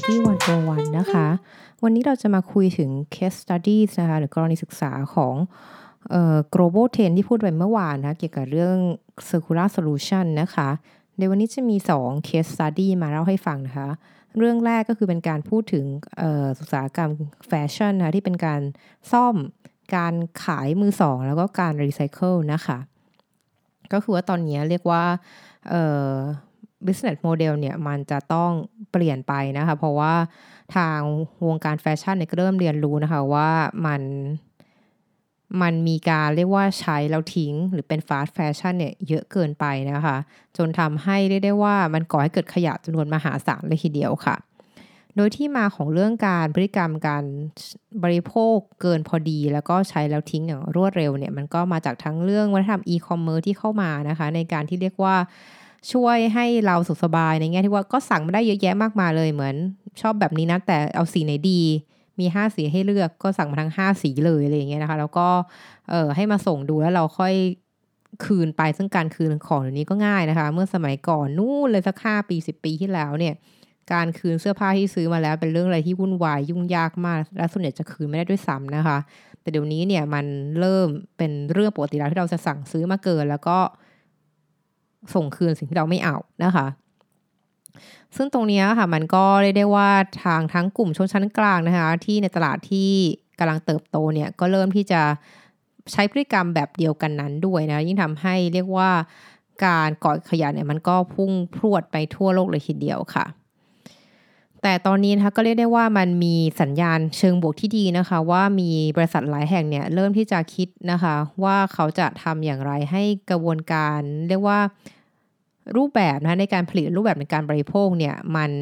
Sustainability 101นะคะวันนี้เราจะมาคุยถึง case studies นะคะหรือกรณีศึกษาของglobal trend ที่พูดไปเมื่อวานนะเกี่ยวกับเรื่อง circular solution นะคะในวันนี้จะมี2 case study มาเล่าให้ฟังนะคะเรื่องแรกก็คือเป็นการพูดถึงอุตสาหกรรมแฟชั่นนะคะที่เป็นการซ่อมการขายมือสองแล้วก็การรีไซเคิลนะคะก็คือว่าตอนนี้เรียกว่าbusiness model เนี่ยมันจะต้องเปลี่ยนไปนะคะเพราะว่าทางวงการแฟชั่นเนี่ยก็เริ่มเรียนรู้นะคะว่ามันมีการเรียกว่าใช้แล้วทิ้งหรือเป็นฟาสต์แฟชั่นเนี่ยเยอะเกินไปนะคะจนทำให้เรียกได้ว่ามันก่อให้เกิดขยะจำนวนมหาศาลเลยทีเดียวค่ะโดยที่มาของเรื่องการพฤติกรรมการบริโภคเกินพอดีแล้วก็ใช้แล้วทิ้งอย่างรวดเร็วเนี่ยมันก็มาจากทั้งเรื่องวัฒนธรรมอีคอมเมิร์ซที่เข้ามานะคะในการที่เรียกว่าช่วยให้เราสุขสบายในแง่ที่ว่าก็สั่งมาได้เยอะแยะมากมายเลยเหมือนชอบแบบนี้นะแต่เอาสีไหนดีมี5สีให้เลือกก็สั่งมาทั้ง5สีเลยอะไรอย่างเงี้ยนะคะแล้วก็ให้มาส่งดูแล้วเราค่อยคืนไปซึ่งการคืนของเดี๋ยวนี้ก็ง่ายนะคะเมื่อสมัยก่อนนู่นเลยสัก5ปี10ปีที่แล้วเนี่ยการคืนเสื้อผ้าที่ซื้อมาแล้วเป็นเรื่องอะไรที่วุ่นวายยุ่งยากมากและส่วนใหญ่จะคืนไม่ได้ด้วยซ้ำนะคะแต่เดี๋ยวนี้เนี่ยมันเริ่มเป็นเรื่องปกติแล้วที่เราจะสั่งซื้อมาเกินแล้วก็ส่งคืนสิ่งที่เราไม่เอานะคะซึ่งตรงนี้ค่ะมันก็เรียกได้ว่าทางทั้งกลุ่มชนชั้นกลางนะคะที่ในตลาดที่กำลังเติบโตเนี่ยก็เริ่มที่จะใช้พฤติกรรมแบบเดียวกันนั้นด้วยนะยิ่งทำให้เรียกว่าการก่อขยะเนี่ยมันก็พุ่งพรวดไปทั่วโลกเลยทีเดียวค่ะแต่ตอนนี้นะคะก็เรียกได้ว่ามันมีสัญญาณเชิงบวกที่ดีนะคะว่ามีบริษัทหลายแห่งเนี่ยเริ่มที่จะคิดนะคะว่าเขาจะทำอย่างไรให้กระบวนการเรียกว่ารูปแบบนะในการผลิตรูปแบบในการบริโภคเนี่ย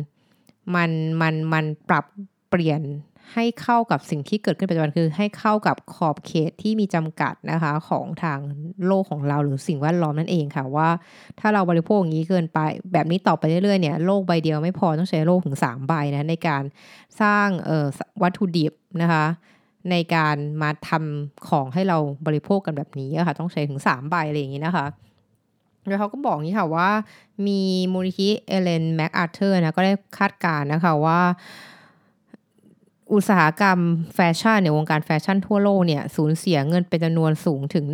มันปรับเปลี่ยนให้เข้ากับสิ่งที่เกิดขึ้นปัจจุบันคือให้เข้ากับขอบเขตที่มีจำกัดนะคะของทางโลกของเราหรือสิ่งแวดล้อมนั่นเองค่ะว่าถ้าเราบริโภคอย่างนี้เกินไปแบบนี้ต่อไปเรื่อยๆเนี่ยโลกใบเดียวไม่พอต้องใช้โลกถึง3ใบนะในการสร้างวัตถุดิบนะคะในการมาทำของให้เราบริโภคกันแบบนี้ค่ะต้องใช้ถึง3ใบอะไรอย่างนี้นะคะแล้วเขาก็บอกอย่างนี้ค่ะว่ามีมูลนิธิเอเลนแมคอาร์เธอร์นะก็ได้คาดการณ์นะคะว่าอุตสาหกรรมแฟชั่นในวงการแฟชั่นทั่วโลกเนี่ยสูญเสียเงินเป็นจำนวนสูงถึง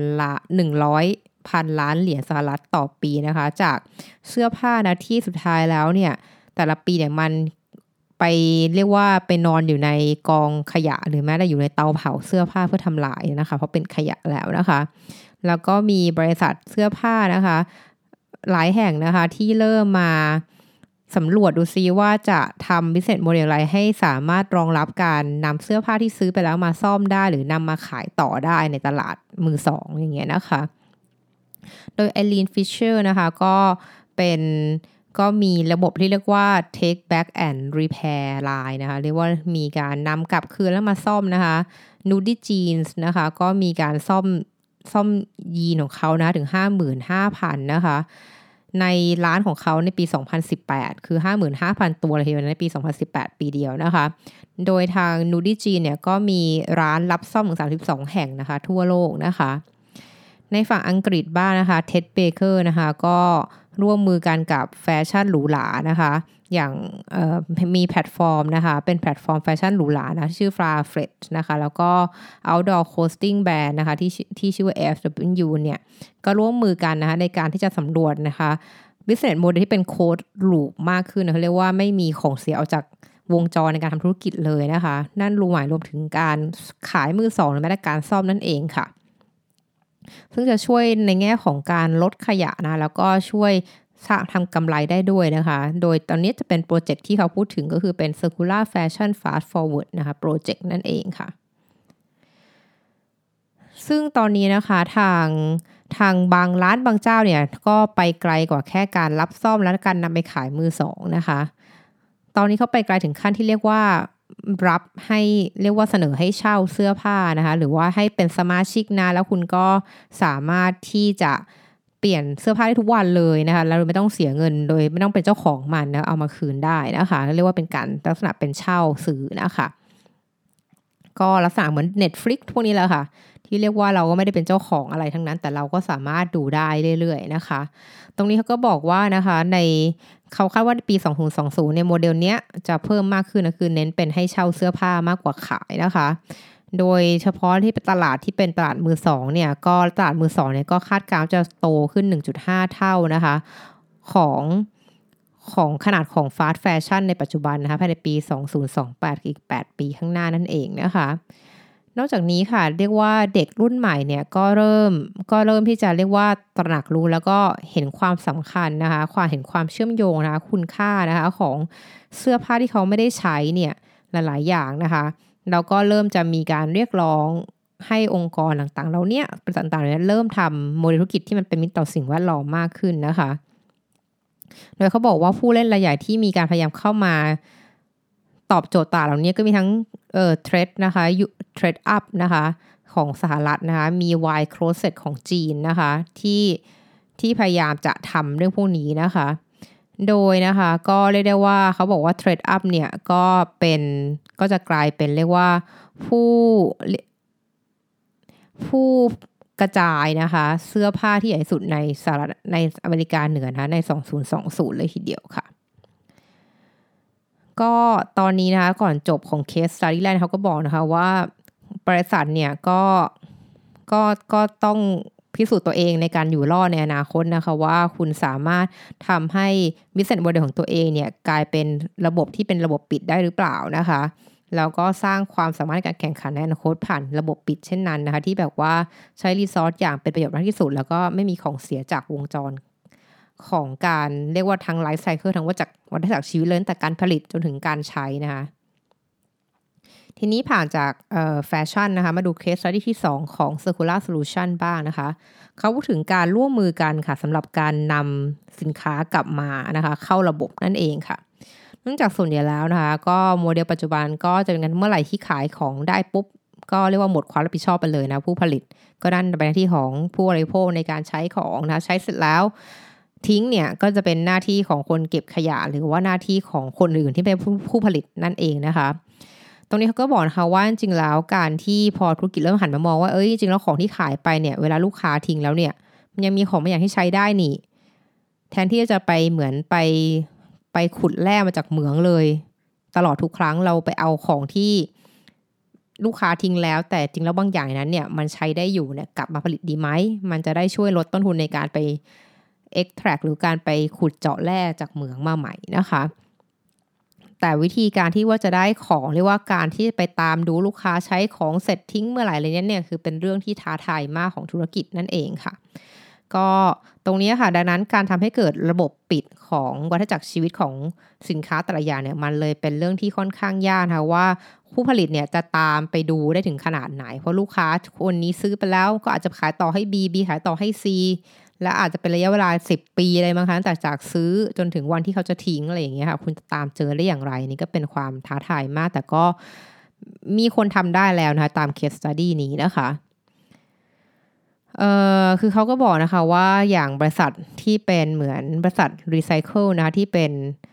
100,000 ล้านเหรียญสหรัฐต่อปีนะคะจากเสื้อผ้านะที่สุดท้ายแล้วเนี่ยแต่ละปีเนี่ยมันไปเรียกว่าไปนอนอยู่ในกองขยะหรือแม้แต่อยู่ในเตาเผาเสื้อผ้าเพื่อทำลายนะคะเพราะเป็นขยะแล้วนะคะแล้วก็มีบริษัทเสื้อผ้านะคะหลายแห่งนะคะที่เริ่มมาสำรวจดูซิว่าจะทำ business model อะไรให้สามารถรองรับการนำเสื้อผ้าที่ซื้อไปแล้วมาซ่อมได้หรือนำมาขายต่อได้ในตลาดมือสองอย่างเงี้ยนะคะโดย Eileen Fisher นะคะก็มีระบบที่เรียกว่า take back and repair line นะคะเรียกว่ามีการนำกลับคืนแล้วมาซ่อมนะคะ Nudie Jeans นะคะก็มีการซ่อมยีนของเขานะถึง 55,000 นะคะในร้านของเขาในปี2018คือ 55,000 ตัวเลยทีเดียวในปี2018ปีเดียวนะคะโดยทาง Nudie Jeans เนี่ยก็มีร้านรับซ่อมถึง32แห่งนะคะทั่วโลกนะคะในฝั่งอังกฤษบ้างนะคะ Ted Baker นะคะก็ร่วมมือกันกับแฟชั่นหรูหรานะคะอย่างมีแพลตฟอร์มนะคะเป็นแพลตฟอร์มแฟชั่นหรูหรานะชื่อ Farfetch นะคะแล้วก็ Outdoor Clothing Brand นะคะที่ชื่อว่า FW เนี่ยก็ร่วมมือกันนะคะในการที่จะสำรวจนะคะ business model ที่เป็นโค้ดลูปมากขึ้นนะเขาเรียกว่าไม่มีของเสียออกจากวงจรในการทำธุรกิจเลยนะคะนั่นหมายรวมถึงการขายมือสองหรือแม้แต่การซ่อมนั่นเองค่ะซึ่งจะช่วยในแง่ของการลดขยะนะแล้วก็ช่วยทำกำไรได้ด้วยนะคะโดยตอนนี้จะเป็นโปรเจกต์ที่เขาพูดถึงก็คือเป็น Circular Fashion Fast Forward นะคะโปรเจกต์นั่นเองค่ะซึ่งตอนนี้นะคะทางบางร้านบางเจ้าเนี่ยก็ไปไกลกว่าแค่การรับซ่อมและการนำไปขายมือสองนะคะตอนนี้เขาไปไกลถึงขั้นที่เรียกว่ารับให้เรียกว่าเสนอให้เช่าเสื้อผ้านะคะหรือว่าให้เป็นสมาชิกนะแล้วคุณก็สามารถที่จะเปลี่ยนเสื้อผ้าได้ทุกวันเลยนะคะแล้วไม่ต้องเสียเงินโดยไม่ต้องเป็นเจ้าของมันนะเอามาคืนได้นะคะเรียกว่าเป็นการลักษณะเป็นเช่าซื้อนะคะก็ลักษณะเหมือน Netflix พวกนี้แหละค่ะที่เรียกว่าเราก็ไม่ได้เป็นเจ้าของอะไรทั้งนั้นแต่เราก็สามารถดูได้เรื่อยๆนะคะตรงนี้เขาก็บอกว่านะคะในเขาคาดว่าในปี2020ในโมเดลเนี้ยจะเพิ่มมากขึ้นนะคือเน้นเป็นให้เช่าเสื้อผ้ามากกว่าขายนะคะโดยเฉพาะที่เป็นตลาดที่เป็นตลาดมือสองเนี่ยก็ตลาดมือสองเนี่ยก็คาดการณ์จะโตขึ้น 1.5 เท่านะคะของขนาดของฟาสต์แฟชั่นในปัจจุบันนะคะภายในปี2028อีก8ปีข้างหน้านั่นเองนะคะนอกจากนี้ค่ะเรียกว่าเด็กรุ่นใหม่เนี่ยก็เริ่มที่จะเรียกว่าตระหนักรู้แล้วก็เห็นความสำคัญนะคะเห็นความเชื่อมโยงนะคะคุณค่านะคะของเสื้อผ้าที่เขาไม่ได้ใช้เนี่ยหลายๆอย่างนะคะเราก็เริ่มจะมีการเรียกร้องให้องค์กรต่างๆเราเนี่ยต่างๆเนี่ยเริ่มทำโมเดลธุรกิจที่มันเป็นมิตรต่อสิ่งแวดล้อมมากขึ้นนะคะโดยเขาบอกว่าผู้เล่นรายใหญ่ที่มีการพยายามเข้ามาตอบโจทย์ตลาดเหล่านี้ก็มีทั้งเทรดนะคะเทรดอัพนะคะของสหรัฐนะคะมี Y Closet ของจีนนะคะที่พยายามจะทำเรื่องพวกนี้นะคะโดยนะคะก็เรียกได้ว่าเขาบอกว่าเทรดอัพเนี่ยก็จะกลายเป็นเรียกว่าผู้กระจายนะคะเสื้อผ้าที่ใหญ่สุดในสหรัฐในอเมริกาเหนือนะคะใน2020เลยทีเดียวค่ะก็ตอนนี้นะคะก่อนจบของเคส Study แรกเขาก็บอกนะคะว่าบริษัทเนี่ยก็ต้องพิสูจน์ตัวเองในการอยู่รอดในอนาคตนะคะว่าคุณสามารถทำให้ business model ของตัวเองเนี่ยกลายเป็นระบบที่เป็นระบบปิดได้หรือเปล่านะคะแล้วก็สร้างความสามารถในการแข่งขันในอนาคตผ่านระบบปิดเช่นนั้นนะคะที่แบบว่าใช้รีซอสอย่างเป็นประโยชน์มากที่สุดแล้วก็ไม่มีของเสียจากวงจรของการเรียกว่าทั้งไลฟ์ไซเคิลทั้งวัฏจักรชีวิตเลยตั้งแต่การผลิตจนถึงการใช้นะคะทีนี้ผ่านจากแฟชั่นนะคะมาดูเคส study ที่2ของ Circular Solution บ้างนะคะเขาพูดถึงการร่วมมือกันค่ะสำหรับการนำสินค้ากลับมานะคะเข้าระบบนั่นเองค่ะเนื่องจากส่วนใหญ่แล้วนะคะก็โมเดลปัจจุบันก็จะเป็นกันเมื่อไหร่ที่ขายของได้ปุ๊บก็เรียกว่าหมดความรับผิดชอบไปเลยนะผู้ผลิตก็นั่นเป็นหน้าที่ของผู้บริโภคในการใช้ของนะใช้เสร็จแล้วทิ้งเนี่ยก็จะเป็นหน้าที่ของคนเก็บขยะหรือว่าหน้าที่ของคนอื่นที่เป็นผู้ผลิตนั่นเองนะคะตรงนี้เขาก็บอกนะคะว่าจริงๆแล้วการที่พอธุรกิจเริ่มหันมามองว่าจริงๆแล้วของที่ขายไปเนี่ยเวลาลูกค้าทิ้งแล้วเนี่ยมันยังมีของบางอย่างที่ใช้ได้นี่แทนที่จะไปเหมือนไปขุดแร่มาจากเหมืองเลยตลอดทุกครั้งเราไปเอาของที่ลูกค้าทิ้งแล้วแต่จริงแล้วบางอย่างนั้นเนี่ยมันใช้ได้อยู่เนี่ยกลับมาผลิตดีไหมมันจะได้ช่วยลดต้นทุนในการไป extract หรือการไปขุดเจาะแร่จากเหมืองมาใหม่นะคะแต่วิธีการที่ว่าจะได้ของเรียกว่าการที่ไปตามดูลูกค้าใช้ของเสร็จทิ้งเมื่อไหร่อะไรเนี่ยคือเป็นเรื่องที่ท้าทายมากของธุรกิจนั่นเองค่ะก็ตรงนี้ค่ะดังนั้นการทำให้เกิดระบบปิดของวัฏจักรชีวิตของสินค้าแต่ละอย่างเนี่ยมันเลยเป็นเรื่องที่ค่อนข้างยากนะคะว่าผู้ผลิตเนี่ยจะตามไปดูได้ถึงขนาดไหนเพราะลูกค้าคนนี้ซื้อไปแล้วก็อาจจะขายต่อให้ B ขายต่อให้ C และอาจจะเป็นระยะเวลา10 ปีอะไรบางครั้งแต่จากซื้อจนถึงวันที่เขาจะทิ้งอะไรอย่างเงี้ยค่ะคุณจะตามเจอได้อย่างไรนี่ก็เป็นความท้าทายมากแต่ก็มีคนทำได้แล้วนะคะตาม case study นี้นะคะคือเขาก็บอกนะคะว่าอย่างบริษัทที่เป็นเหมือนบริษัทรีไซเคิลนะคะที่เป็น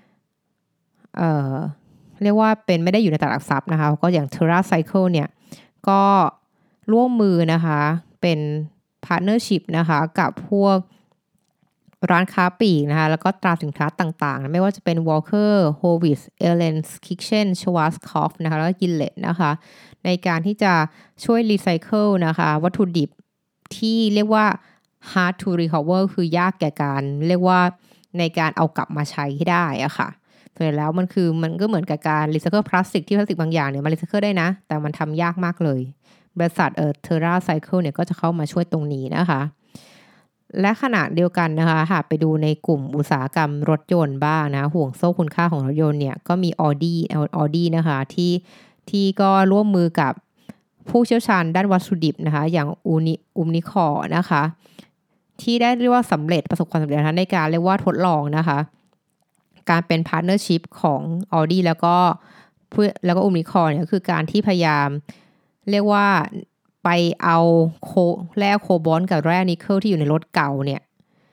เรียกว่าเป็นไม่ได้อยู่ในตลาดหลักทรัพย์นะคะก็อย่าง TerraCycle เนี่ยก็ร่วมมือนะคะเป็นพาร์ทเนอร์ชิพนะคะกับพวกร้านค้าปลีกนะคะแล้วก็ตราสินค้าต่างๆไม่ว่าจะเป็น Walker, Hovis, Ellen's Kitchen, Schwarzkopf นะคะแล้วก็ Gillette นะคะในการที่จะช่วยรีไซเคิลนะคะวัตถุดิบที่เรียกว่า hard to recover คือยากแก่การเรียกว่าในการเอากลับมาใช้ให้ได้อะค่ะส่วนแล้วมันก็เหมือนกับการรีไซเคิลพลาสติกที่พลาสติกบางอย่างเนี่ยมันรีไซเคิลได้นะแต่มันทำยากมากเลยบริษัทTerraCycle เนี่ยก็จะเข้ามาช่วยตรงนี้นะคะและขณะเดียวกันนะคะหากไปดูในกลุ่มอุตสาหกรรมรถยนต์บ้างนะห่วงโซ่คุณค่าของรถยนต์เนี่ยก็มี Audi นะคะที่ก็ร่วมมือกับผู้เชี่ยวชาญด้านวัตถุดิบนะคะอย่างอุมนิคอนะคะที่ได้เรียกว่าประสบความสำเร็จในการเรียกว่าทดลองนะคะการเป็นพาร์ทเนอร์ชิพของ Audi แล้วก็อุมนิคอเนี่ยคือการที่พยายามเรียกว่าไปเอาแร่โคบอลต์กับแร่นิกเกิลที่อยู่ในรถเก่าเนี่ย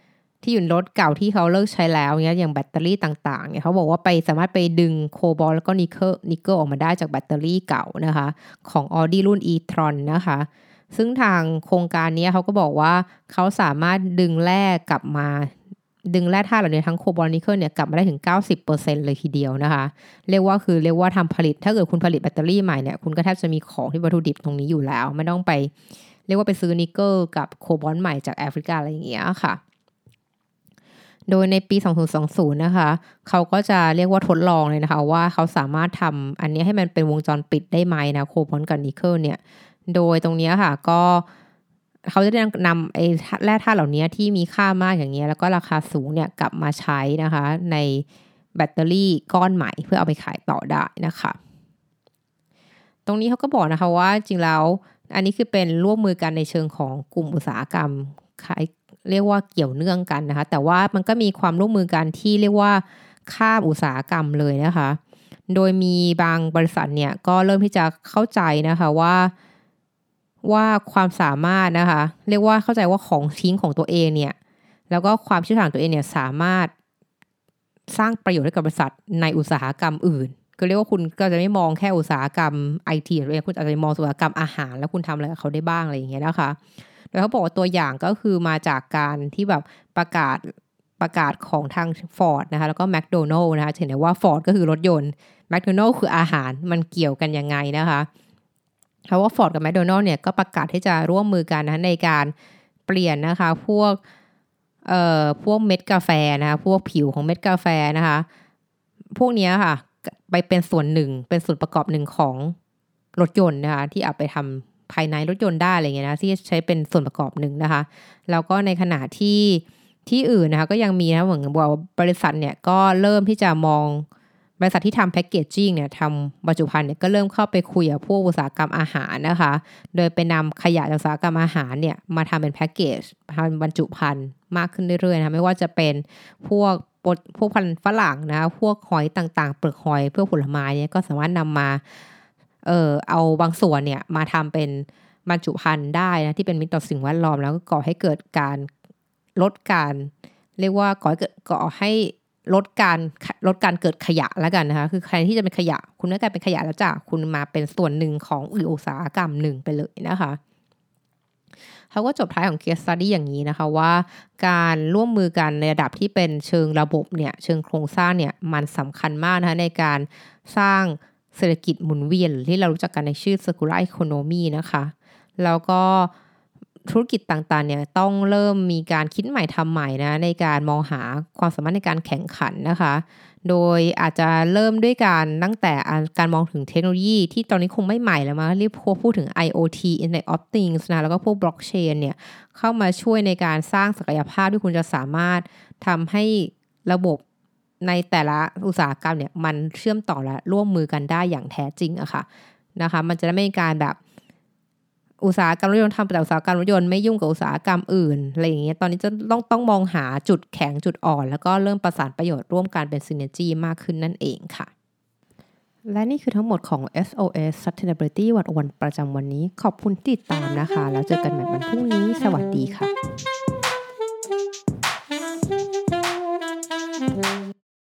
ที่อยู่รถเก่าที่เขาเลิกใช้แล้วเนี้ยอย่างแบตเตอรี่ต่างๆเนี่ยเขาบอกว่าสามารถไปดึงโคบอลต์แล้วก็นิกเกิลออกมาได้จากแบตเตอรี่เก่านะคะของ Audi รุ่น e-tron นะคะซึ่งทางโครงการนี้เขาก็บอกว่าเขาสามารถดึงแร่กลับมาดึงแร่ธาตุเหล่านี้ทั้งโคบอลต์นิกเกิลเนี่ยกลับมาได้ถึง 90% เลยทีเดียวนะคะเรียกว่าทำผลิตถ้าเกิดคุณผลิตแบตเตอรี่ใหม่เนี่ยคุณก็แทบจะมีของที่วัตถุดิบตรงนี้อยู่แล้วไม่ต้องไปเรียกว่าไปซื้อนิกเกิลกับโคบอลต์ใหม่จากแอฟริกาอะไรอย่างเงี้ยค่ะโดยในปี 2020 นะคะเขาก็จะเรียกว่าทดลองเลยนะคะว่าเขาสามารถทำอันนี้ให้มันเป็นวงจรปิดได้ไหมนะโคบอลต์กับนิกเกิลเนี่ยโดยตรงนี้ค่ะก็เขาจะได้นำไอ้แร่ธาตุเหล่านี้ที่มีค่ามากอย่างเงี้ยแล้วก็ราคาสูงเนี่ยกลับมาใช้นะคะในแบตเตอรี่ก้อนใหม่เพื่อเอาไปขายต่อได้นะคะตรงนี้เขาก็บอกนะคะว่าจริงแล้วอันนี้คือเป็นร่วมมือกันในเชิงของกลุ่มอุตสาหกรรมขายเรียกว่าเกี่ยวเนื่องกันนะคะแต่ว่ามันก็มีความร่วมมือกันที่เรียกว่าข้ามอุตสาหกรรมเลยนะคะโดยมีบางบริษัทเนี่ยก็เริ่มที่จะเข้าใจนะคะว่าความสามารถนะคะเรียกว่าเข้าใจว่าของทิ้งของตัวเองเนี่ยแล้วก็ความเชี่ยวชาญตัวเองเนี่ยสามารถสร้างประโยชน์ให้กับบริษัทในอุตสาหกรรมอื่นก็เรียกว่าคุณก็จะไม่มองแค่อุตสาหกรรมไอทีตัวเองคุณอาจจะมองอุตสาหกรรมอาหารแล้วคุณทำอะไรกับเขาได้บ้างอะไรอย่างเงี้ยนะคะโดยเขาบอกว่าตัวอย่างก็คือมาจากการที่แบบประกาศของทาง Ford นะคะแล้วก็ McDonald นะคะเห็นได้ว่า Ford ก็คือรถยนต์ McDonald คืออาหารมันเกี่ยวกันยังไงนะคะเพราะว่า Ford กับ McDonald เนี่ยก็ประกาศที่จะร่วมมือกันนะในการเปลี่ยนนะคะพวกเม็ดกาแฟนะคะพวกผิวของเม็ดกาแฟนะคะพวกนี้ค่ะไปเป็นส่วนหนึ่งเป็นส่วนประกอบหนึ่งของรถยนต์นะคะที่เอาไปทำภายในรถยนต์ได้อะไรเงี้ยนะที่ใช้เป็นส่วนประกอบหนึ่งนะคะแล้วก็ในขณะที่อื่นนะคะก็ยังมีนะเหมือนบอกว่าบริษัทเนี่ยก็เริ่มที่จะมองบริษัทที่ทำแพคเกจจิ้งเนี่ยทำบรรจุภัณฑ์เนี่ยก็เริ่มเข้าไปคุยกับพวกอุตสาหกรรมอาหารนะคะโดยไปนำขยะจากอุตสาหกรรมอาหารเนี่ยมาทำเป็นแพคเกจทำบรรจุภัณฑ์มากขึ้นเรื่อยๆนะไม่ว่าจะเป็นพวกพันธุ์ฝรั่งนะพวกหอยต่างๆเปลือกหอยเพื่อผลไม้เนี่ยก็สามารถนำมาเอาบางส่วนเนี่ยมาทำเป็นบรรจุภัณฑ์ได้นะที่เป็นมิตรต่อสิ่งแวดล้อมแล้วก็ก่อให้เกิดการลดการเรียกว่าก่อให้ลดการเกิดขยะแล้วกันนะคะคือใครที่จะเป็นขยะคุณไม่กลายเป็นขยะแล้วจ้ะคุณมาเป็นส่วนหนึ่งของอุตสาหกรรมหนึ่งไปเลยนะคะเขาก็จบท้ายของ case study อย่างนี้นะคะว่าการร่วมมือกันในระดับที่เป็นเชิงระบบเนี่ยเชิงโครงสร้างเนี่ยมันสำคัญมากนะคะในการสร้างเศรษฐกิจหมุนเวียนหรือที่เรารู้จักกันในชื่อ circular economy นะคะแล้วก็ธุรกิจต่างๆเนี่ยต้องเริ่มมีการคิดใหม่ทำใหม่นะในการมองหาความสามารถในการแข่งขันนะคะโดยอาจจะเริ่มด้วยการตั้งแต่การมองถึงเทคโนโลยีที่ตอนนี้คงไม่ใหม่แล้วมั้งเรียกพูดถึง IoT Internet of Things นะแล้วก็พวก Blockchain เนี่ยเข้ามาช่วยในการสร้างศักยภาพที่คุณจะสามารถทำให้ระบบในแต่ละอุตสาหกรรมเนี่ยมันเชื่อมต่อและร่วมมือกันได้อย่างแท้จริงอะค่ะนะคะมันจะไม่มีการแบบอุตสาหกรรมรถยนต์ทำแต่อุตสาหกรรมรถยนต์ไม่ยุ่งกับอุตสาหกรรมอื่นอะไรอย่างเงี้ยตอนนี้จะต้องมองหาจุดแข็งจุดอ่อนแล้วก็เริ่มประสานประโยชน์ร่วมกันเป็นซินเนอร์จีมากขึ้นนั่นเองค่ะและนี่คือทั้งหมดของ SOS Sustainability 101ประจำวันนี้ขอบคุณที่ติดตามนะคะแล้วเจอกันใหม่วันพรุ่งนี้สวัสดีค่ะ